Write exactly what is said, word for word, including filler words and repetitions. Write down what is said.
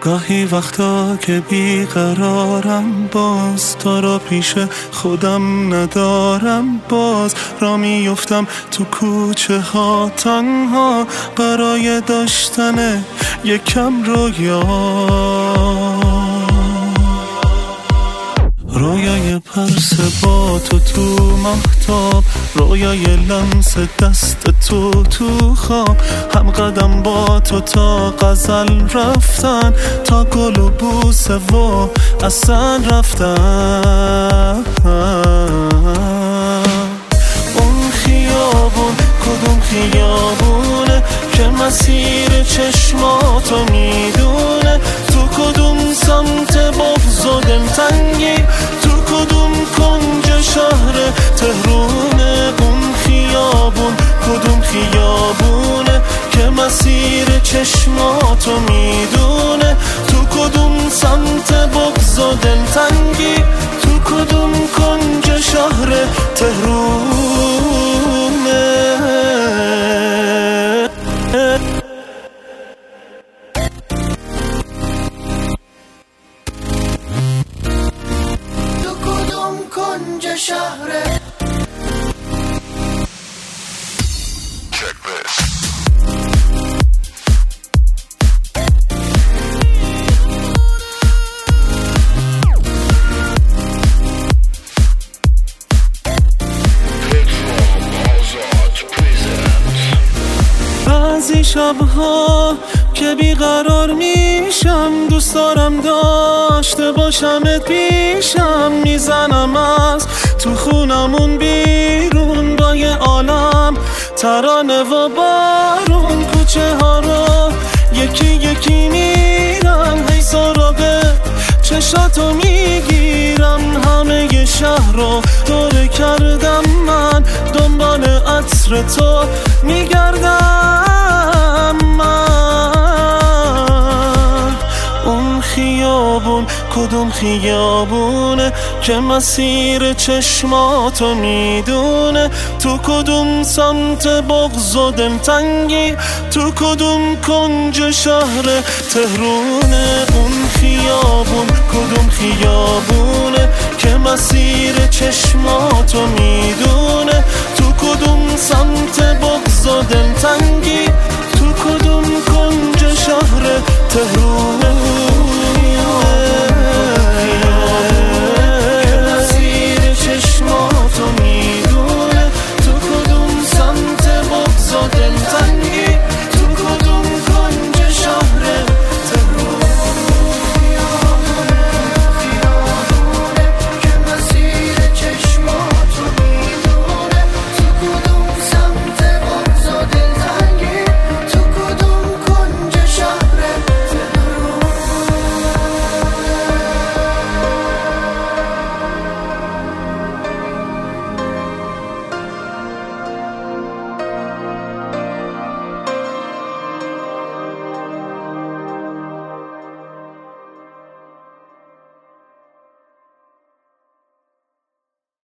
گاهی وقتا که بیقرارم، باز تو رو پیش خودم ندارم، باز را میفتم تو کوچه ها تنها برای داشتن یکم رویا. رویای پرس با تو تو مهتاب، رویای لمس دست تو تو خواب، هم قدم با تو تا غزل رفتن، تا گل و بوسه و اصلا رفتن. اون خیابون کدوم خیابونه که مسیر چشماتو میدونه؟ تو کدوم سمت بغض و دلتنگی؟ تو کدوم کنج شهر تهرونه؟ اون خیابون کدوم خیابونه که مسیر چشماتو میدونه؟ تو کدوم سمت بغض و دلتنگی؟ تو کدوم کنج شهر تهرونه؟ تو کدوم کنج شهر؟ بعضی شبها که بیقرار میشم، دوست دارم داشته باشمت پیشم، میزنم از تو خونمون بیرون با یه عالم ترانه و بارون. کوچه ها رو یکی یکی میرم، هی سراغ چشاتو میگیرم، همه ی شهر رو دوره کردم، من دنبال عطر تو میگردم. من اون خیابون کدوم خیابونه که مسیر چشماتو میدونه؟ تو کدوم سمت بغض و دلتنگی؟ تو کدوم کنج شهر تهرونه؟ اون خیابون کدوم خیابونه که مسیر چشماتو میدونه؟ تو کدوم سمت بغض و دلتنگی؟ تو کدوم کنج شهر تهرونه؟